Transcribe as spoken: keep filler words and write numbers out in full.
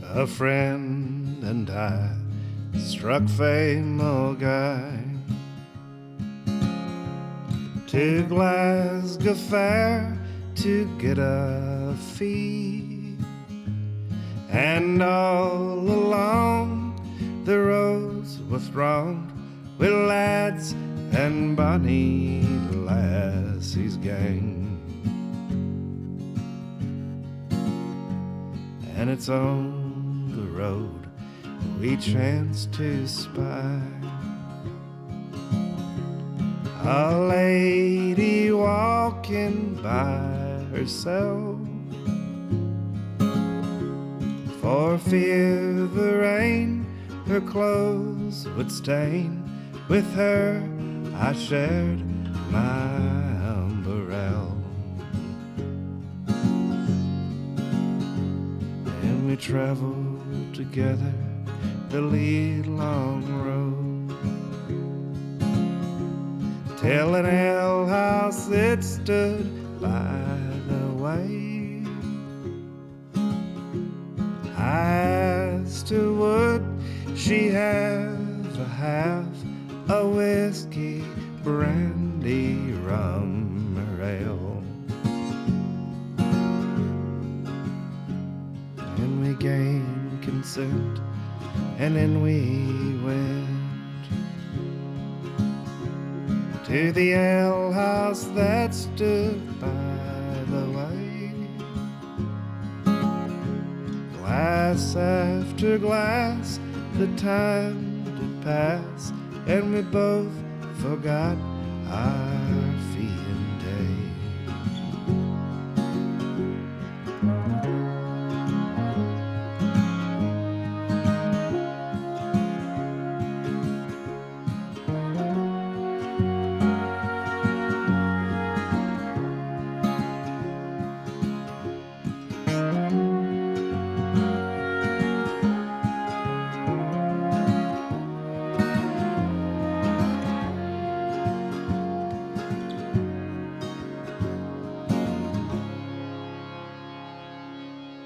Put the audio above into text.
a friend and I struck fame, oh guy, to Glasgow Fair to get a fee. And all along the roads were thronged with lads and bonny lassies gang. And it's on the road we chance to spy a lady walking by herself, for fear the rain her clothes would stain. With her I shared my umbrella, and we traveled together the lead long road, till an alehouse that stood by the way. I asked her would she have a half a whiskey, brandy, rum, or ale, and we gained consent, and then we went to the alehouse that stood by the way. Glass after glass, the time did pass, and we both forgot our